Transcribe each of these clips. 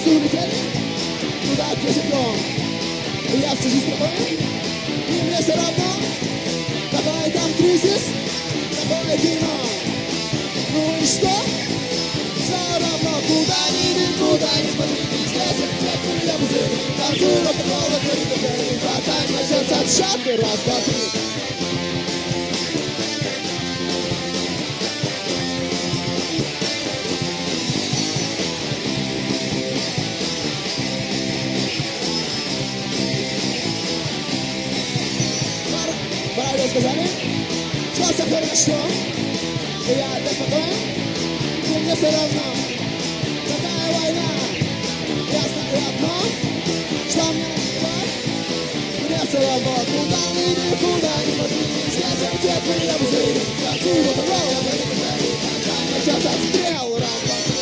Куда-то улетели, туда, где живем. Я всю жизнь с тобой, и мне все равно, какой там кризис, какое кино. Ну и что? Все равно куда ни смотри, здесь ответ меня пузырь. Танцую рок-н-ролл, и хватай начнется отсчет, и раз, два, три. Правильно сказали, что все хорошо, и я опять спокоен, и мне все равно, какая война. Я знаю одно, что мне наплевать, мне все равно, куда ни смотри, здесь ответ меня пузырь. Танцую рок-н-ролл, начнется отстрел, раз, два, три.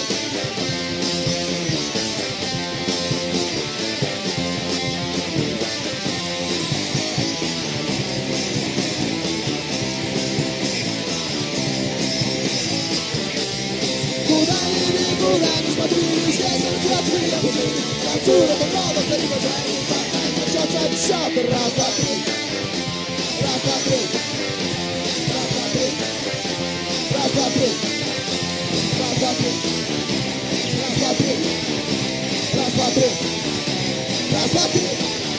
Куда ни смотри, здесь ответ меня пузырь. Танцую рок-н-ролл, начнется отсчет, раз, два, три. Раз, два, три. Раз, два, три. Раз, два, три. Раз, два, три. Раз, два, три. Раз, два, три. Раз, два, три.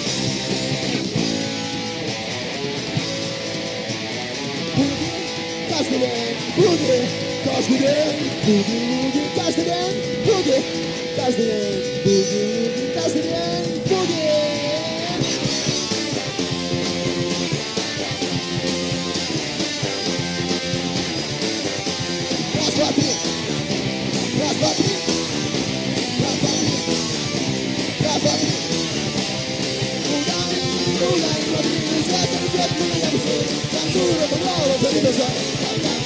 Каждый день, буги, каждый день, буги, каждый день, буги, каждый день, буги, каждый день, буги. Раз, два, три. Раз, два, три. Раз, два, три. Раз, два, три. Куда ни смотри, здесь ответ меня пузырь. Танцую рок-н-ролл,